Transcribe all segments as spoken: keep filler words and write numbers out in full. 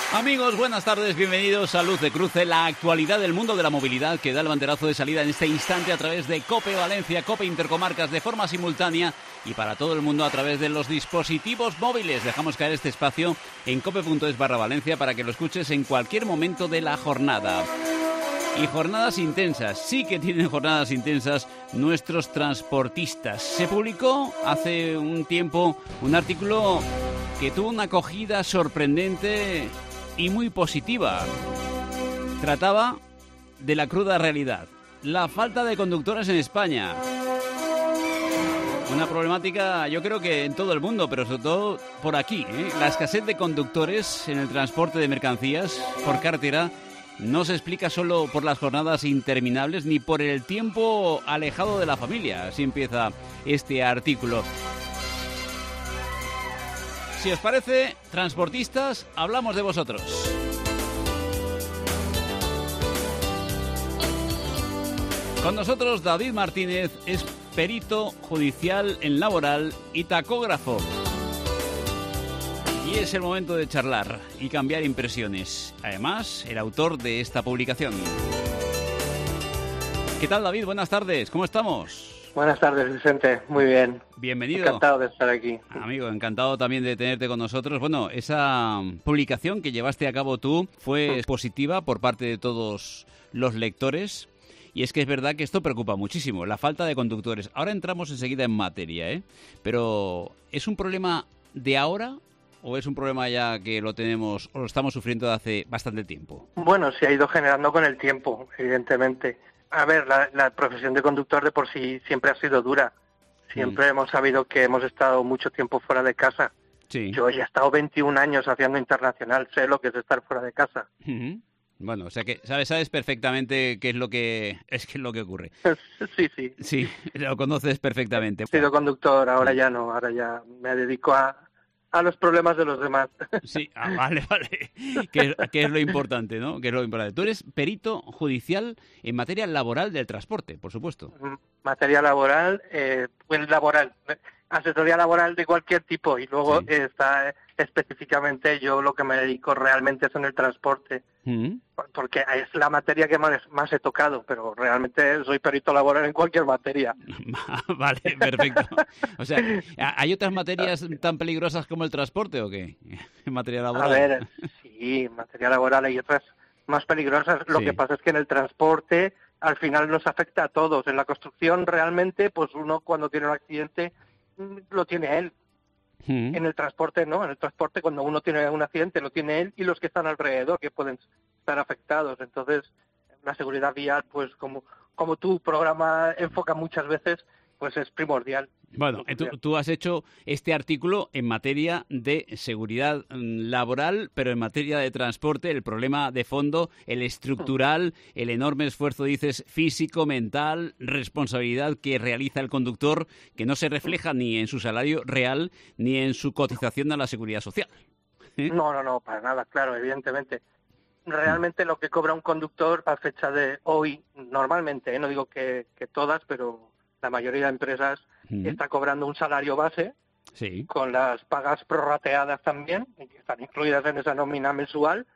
Amigos, buenas tardes, bienvenidos a Luz de Cruce, la actualidad del mundo de la movilidad que da el banderazo de salida en este instante a través de COPE Valencia, COPE Intercomarcas de forma simultánea y para todo el mundo a través de los dispositivos móviles. Dejamos caer este espacio en cope.es barra Valencia para que lo escuches en cualquier momento de la jornada. Y jornadas intensas, sí que tienen jornadas intensas nuestros transportistas. Se publicó hace un tiempo un artículo que tuvo una acogida sorprendente y muy positiva. Trataba de la cruda realidad, la falta de conductores en España. Una problemática, yo creo que en todo el mundo, pero sobre todo por aquí, ¿eh? La escasez de conductores en el transporte de mercancías por carretera no se explica solo por las jornadas interminables ni por el tiempo alejado de la familia. Así empieza este artículo. Si os parece, transportistas, hablamos de vosotros. Con nosotros David Martínez es perito judicial en laboral y tacógrafo. Y es el momento de charlar y cambiar impresiones. Además, el autor de esta publicación. ¿Qué tal, David? Buenas tardes. ¿Cómo estamos? Buenas tardes, Vicente. Muy bien. Bienvenido. Encantado de estar aquí. Amigo, encantado también de tenerte con nosotros. Bueno, esa publicación que llevaste a cabo tú fue positiva por parte de todos los lectores. Y es que es verdad que esto preocupa muchísimo, la falta de conductores. Ahora entramos enseguida en materia, ¿eh? Pero ¿es un problema de ahora o es un problema ya que lo tenemos o lo estamos sufriendo de hace bastante tiempo? Bueno, se ha ido generando con el tiempo, evidentemente. A ver, la, la profesión de conductor de por sí siempre ha sido dura. Siempre mm. hemos sabido que hemos estado mucho tiempo fuera de casa. Sí. Yo ya he estado veintiún años haciendo internacional, sé lo que es estar fuera de casa. Uh-huh. Bueno, o sea que sabes, sabes perfectamente qué es lo que es, qué es lo que ocurre. Sí, sí. Sí, lo conoces perfectamente. He sido conductor, ahora ya no, ahora ya me dedico a, a los problemas de los demás. Sí, ah, vale, vale. Que, que es lo importante, ¿no? Que es lo importante. Tú eres perito judicial en materia laboral del transporte, por supuesto. Materia laboral, eh, pues laboral, asesoría laboral de cualquier tipo y luego sí. está eh, específicamente yo lo que me dedico realmente es en el transporte. Uh-huh. Porque es la materia que más, más he tocado, pero realmente soy perito laboral en cualquier materia. Vale, perfecto. O sea, ¿hay otras materias tan peligrosas como el transporte o qué? En materia laboral. A ver, sí, en materia laboral hay otras más peligrosas. Lo sí. que pasa es que en el transporte al final nos afecta a todos. En la construcción realmente, pues uno cuando tiene un accidente lo tiene él. Uh-huh. En el transporte no, en el transporte cuando uno tiene un accidente lo tiene él y los que están alrededor que pueden estar afectados. Entonces, la seguridad vial, pues como como tu programa enfoca muchas veces, pues es primordial. Bueno, tú, tú has hecho este artículo en materia de seguridad laboral, pero en materia de transporte, el problema de fondo, el estructural, el enorme esfuerzo, dices, físico, mental, responsabilidad que realiza el conductor, que no se refleja ni en su salario real ni en su cotización a la seguridad social. ¿Eh? No, no, no, para nada, claro, evidentemente. Realmente lo que cobra un conductor a fecha de hoy, normalmente, ¿eh? no digo que, que todas, pero la mayoría de empresas uh-huh. está cobrando un salario base, sí. con las pagas prorrateadas también, que están incluidas en esa nómina mensual,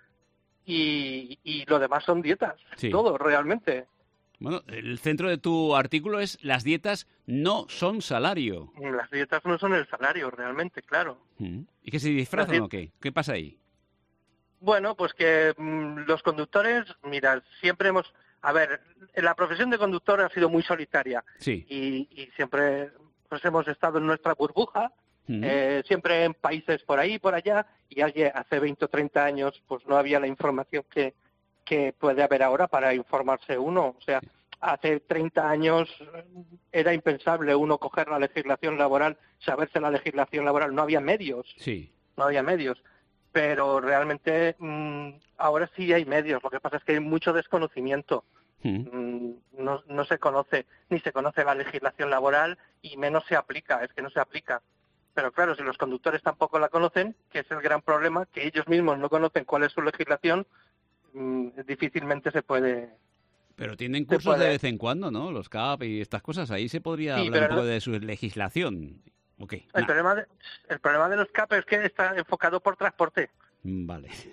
y, y lo demás son dietas, sí. todo realmente. Bueno, el centro de tu artículo es las dietas no son salario. Las dietas no son el salario, realmente, claro. Uh-huh. ¿Y que se disfrazan diet- o qué? ¿Qué pasa ahí? Bueno, pues que mmm, los conductores, mira, siempre hemos... A ver, la profesión de conductor ha sido muy solitaria sí. y, y siempre pues hemos estado en nuestra burbuja, uh-huh. eh, siempre en países por ahí y por allá, y hace veinte o treinta años pues no había la información que, que puede haber ahora para informarse uno. O sea, hace treinta años era impensable uno coger la legislación laboral, saberse la legislación laboral, no había medios, sí. no había medios. Pero realmente mmm, ahora sí hay medios, lo que pasa es que hay mucho desconocimiento. Mm. Mm, no, no se conoce, ni se conoce la legislación laboral y menos se aplica, es que no se aplica. Pero claro, si los conductores tampoco la conocen, que es el gran problema, que ellos mismos no conocen cuál es su legislación, mmm, difícilmente se puede... Pero tienen cursos puede... de vez en cuando, ¿no? Los C A P y estas cosas, ahí se podría sí, hablar un poco no... de su legislación. Okay, el, nah. problema de, el problema de los C A P es que está enfocado por transporte. Vale.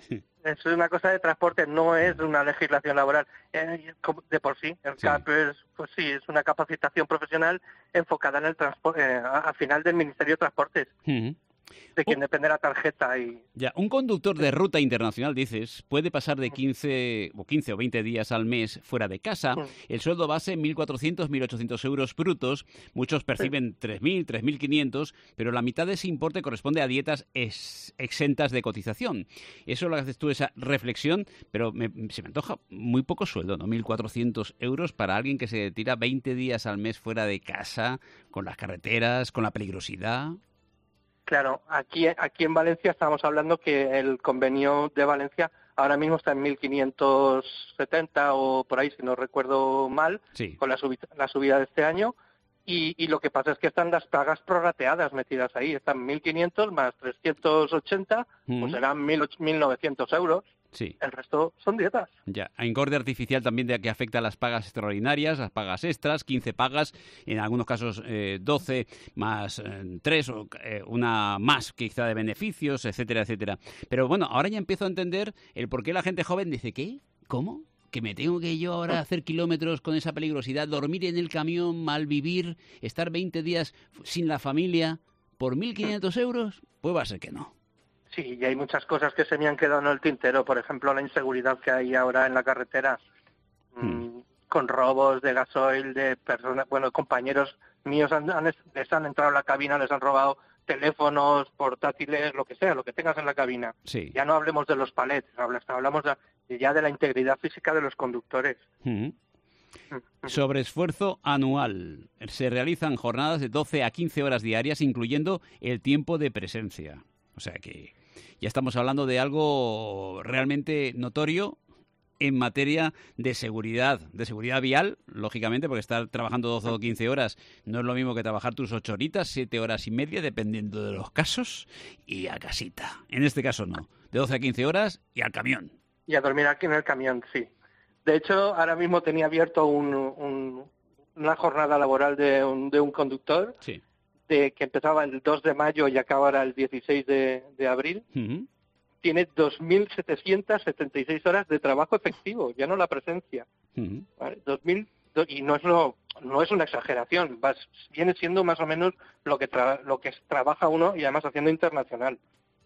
es una cosa de transporte, no es una legislación laboral eh, de por sí. El Sí. C A P es, pues sí, es una capacitación profesional enfocada en el transporte, eh, al final del Ministerio de Transportes, Uh-huh. de quien Oh. depende la tarjeta y... Ya, un conductor de ruta internacional, dices, puede pasar de quince o quince o veinte días al mes fuera de casa. El sueldo base mil cuatrocientos, mil ochocientos euros brutos. Muchos perciben tres mil, tres mil quinientos, pero la mitad de ese importe corresponde a dietas ex- exentas de cotización. Eso lo haces tú, esa reflexión, pero me, se me antoja muy poco sueldo, ¿no? mil cuatrocientos euros para alguien que se tira veinte días al mes fuera de casa, con las carreteras, con la peligrosidad. Claro, aquí, aquí en Valencia estamos hablando que el convenio de Valencia ahora mismo está en mil quinientos setenta o por ahí, si no recuerdo mal, Sí. con la, subi- la subida de este año. Y, y lo que pasa es que están las pagas prorrateadas metidas ahí. Están mil quinientos más trescientos ochenta, Mm. pues serán mil novecientos euros. Sí. El resto son dietas. Ya, hay engorde artificial también de que afecta a las pagas extraordinarias, las pagas extras, quince pagas, en algunos casos eh, doce más eh, tres o eh, una más quizá de beneficios, etcétera, etcétera. Pero bueno, ahora ya empiezo a entender el por qué la gente joven dice, ¿qué? ¿Cómo? ¿Que me tengo que yo ahora hacer kilómetros con esa peligrosidad, dormir en el camión, malvivir, estar veinte días sin la familia por mil quinientos euros? Pues va a ser que no. Sí, y hay muchas cosas que se me han quedado en el tintero. Por ejemplo, la inseguridad que hay ahora en la carretera, Hmm. mm, con robos de gasoil, de personas, bueno, compañeros míos han, han, les han entrado en la cabina, les han robado teléfonos, portátiles, lo que sea, lo que tengas en la cabina. Sí. Ya no hablemos de los palets, hablamos de, ya de la integridad física de los conductores. Mm. Sobreesfuerzo anual. Se realizan jornadas de doce a quince horas diarias, incluyendo el tiempo de presencia. O sea que ya estamos hablando de algo realmente notorio en materia de seguridad, de seguridad vial, lógicamente, porque estar trabajando doce o quince horas no es lo mismo que trabajar tus ocho horitas, siete horas y media, dependiendo de los casos, y a casita. En este caso no, de doce a quince horas y al camión. Y a dormir aquí en el camión, sí. De hecho, ahora mismo tenía abierto un, un, una jornada laboral de un, de un conductor, sí. de que empezaba el dos de mayo y acabara el dieciséis de, de abril. Uh-huh. Tiene dos mil setecientas setenta y seis horas de trabajo efectivo, ya no la presencia. Uh-huh. ¿Vale? dos mil, y no es lo, no es una exageración, va, viene siendo más o menos lo que tra, lo que trabaja uno y además haciendo internacional.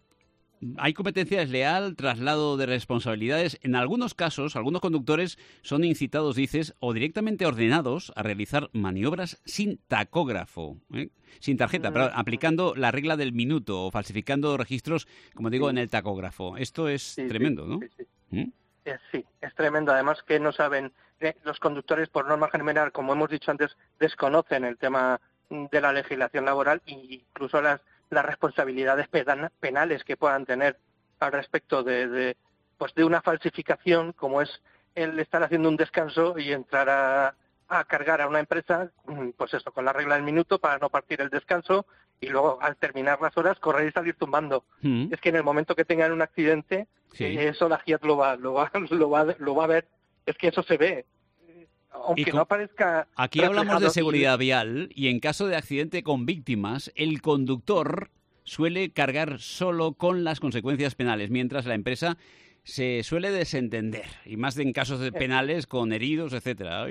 Hay competencia desleal, traslado de responsabilidades. En algunos casos, algunos conductores son incitados, dices, o directamente ordenados a realizar maniobras sin tacógrafo, ¿eh? sin tarjeta, pero aplicando la regla del minuto o falsificando registros, como digo, sí. en el tacógrafo. Esto es sí, tremendo, sí, ¿no? Sí, sí. ¿Mm? Eh, sí, es tremendo. Además que no saben, eh, los conductores por norma general, como hemos dicho antes, desconocen el tema de la legislación laboral e incluso las las responsabilidades penales que puedan tener al respecto de, de pues de una falsificación, como es el estar haciendo un descanso y entrar a, a cargar a una empresa, pues eso, con la regla del minuto para no partir el descanso y luego al terminar las horas correr y salir tumbando. ¿Mm? Es que en el momento que tengan un accidente, Sí. eh, eso la G I A T lo va, lo va, lo va, lo va a ver. Es que eso se ve. Aunque con... no aparezca. Aquí hablamos de reflejado seguridad y... vial y en caso de accidente con víctimas, el conductor suele cargar solo con las consecuencias penales, mientras la empresa se suele desentender, y más en casos de penales con heridos, etcétera.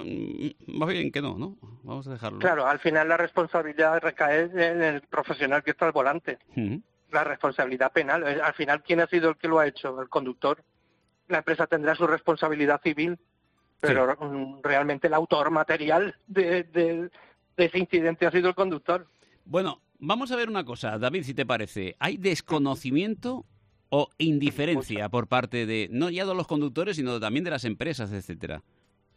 Más bien que no, ¿no? Vamos a dejarlo. Claro, al final la responsabilidad recae en el profesional que está al volante. Uh-huh. La responsabilidad penal. Al final, ¿quién ha sido el que lo ha hecho? El conductor. La empresa tendrá su responsabilidad civil, pero sí. realmente el autor material de, de, de ese incidente ha sido el conductor. Bueno, vamos a ver una cosa, David, si te parece. ¿Hay desconocimiento o indiferencia por parte de, no ya de los conductores, sino también de las empresas, etcétera?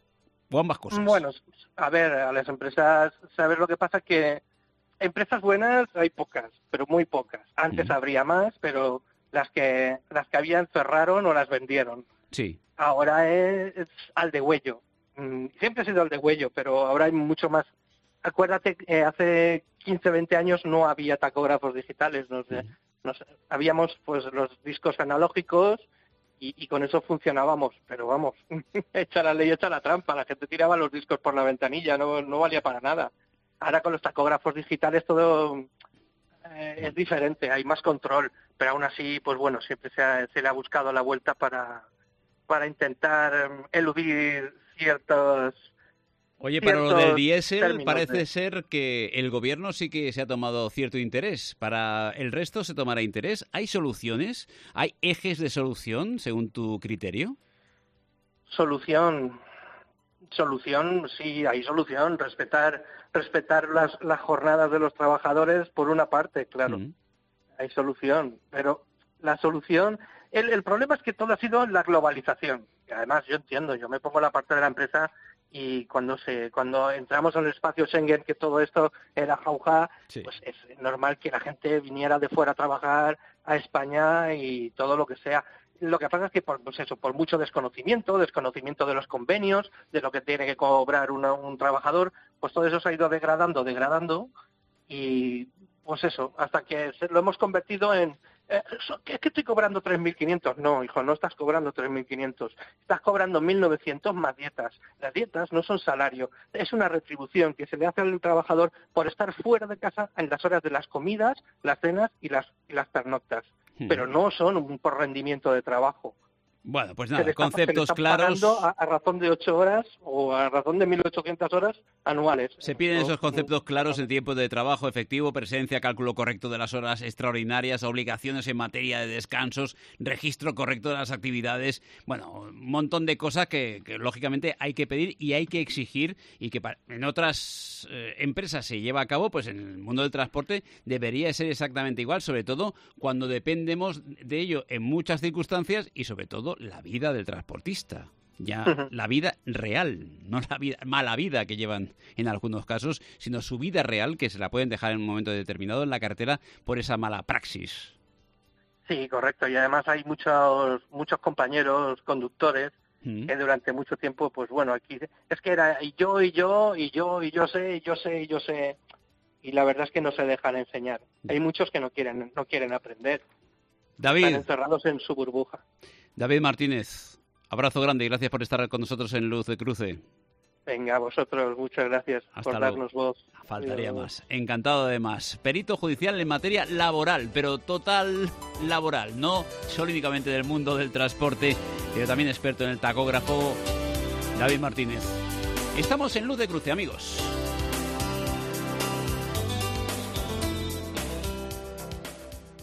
O ambas cosas. Bueno, a ver, a las empresas, ¿sabes lo que pasa? Que empresas buenas hay pocas, pero muy pocas. Antes uh-huh. habría más, pero las que las que habían cerraron o las vendieron. Sí. Ahora es, es al degüello. Siempre ha sido al degüello, pero ahora hay mucho más. Acuérdate, eh, hace quince, veinte años no había tacógrafos digitales. Nos, uh-huh. nos, habíamos pues los discos analógicos y, y con eso funcionábamos. Pero vamos, echa la ley, echa la trampa. La gente tiraba los discos por la ventanilla, no, no valía para nada. Ahora con los tacógrafos digitales todo eh, es diferente, hay más control. pero aún así, pues bueno, siempre se, ha, se le ha buscado la vuelta para, para intentar eludir ciertos... Oye, para lo del diésel parece de... ser que el gobierno sí que se ha tomado cierto interés. Para el resto se tomará interés. ¿Hay soluciones? ¿Hay ejes de solución, según tu criterio? Solución... Solución, sí, hay solución. Respetar respetar las, las jornadas de los trabajadores, por una parte, claro. Mm. Hay solución, pero la solución... El, el problema es que todo ha sido la globalización. Y además, yo entiendo, yo me pongo la parte de la empresa y cuando se cuando entramos en el espacio Schengen, que todo esto era jauja, sí. Pues es normal que la gente viniera de fuera a trabajar a España y todo lo que sea. Lo que pasa es que por, pues eso, por mucho desconocimiento, desconocimiento de los convenios, de lo que tiene que cobrar una, un trabajador, pues todo eso se ha ido degradando, degradando, y pues eso, hasta que se, lo hemos convertido en... Eh, ¿Es que estoy cobrando tres mil quinientos? No, hijo, no estás cobrando tres mil quinientos. Estás cobrando mil novecientos más dietas. Las dietas no son salario, es una retribución que se le hace al trabajador por estar fuera de casa en las horas de las comidas, las cenas y las, y las pernoctas. Hmm. Pero no son un por rendimiento de trabajo. Bueno, pues nada, conceptos claros. A, a razón de ocho horas o a razón de mil ochocientas horas anuales. Se piden esos conceptos claros en tiempo de trabajo efectivo, presencia, cálculo correcto de las horas extraordinarias, obligaciones en materia de descansos, registro correcto de las actividades. Bueno, un montón de cosas que, que lógicamente hay que pedir y hay que exigir, y que en otras eh, empresas se lleva a cabo, pues en el mundo del transporte debería ser exactamente igual, sobre todo cuando dependemos de ello en muchas circunstancias y sobre todo la vida del transportista, ya uh-huh. la vida real, no la vida, mala vida que llevan en algunos casos, sino su vida real, que se la pueden dejar en un momento determinado en la cartera por esa mala praxis. Sí, correcto, y además hay muchos muchos compañeros conductores uh-huh. que durante mucho tiempo, pues bueno, aquí es que era y yo, y yo, y yo, y yo sé, y yo sé, y yo sé, y la verdad es que no se dejan enseñar. Uh-huh. Hay muchos que no quieren, no quieren aprender. David. Están encerrados en su burbuja. David Martínez, abrazo grande y gracias por estar con nosotros en Luz de Cruce. Venga, a vosotros, muchas gracias Hasta por luego. darnos voz. Faltaría más. Encantado además. Perito judicial en materia laboral, pero total laboral, no solo únicamente del mundo del transporte, pero también experto en el tacógrafo, David Martínez. Estamos en Luz de Cruce, amigos.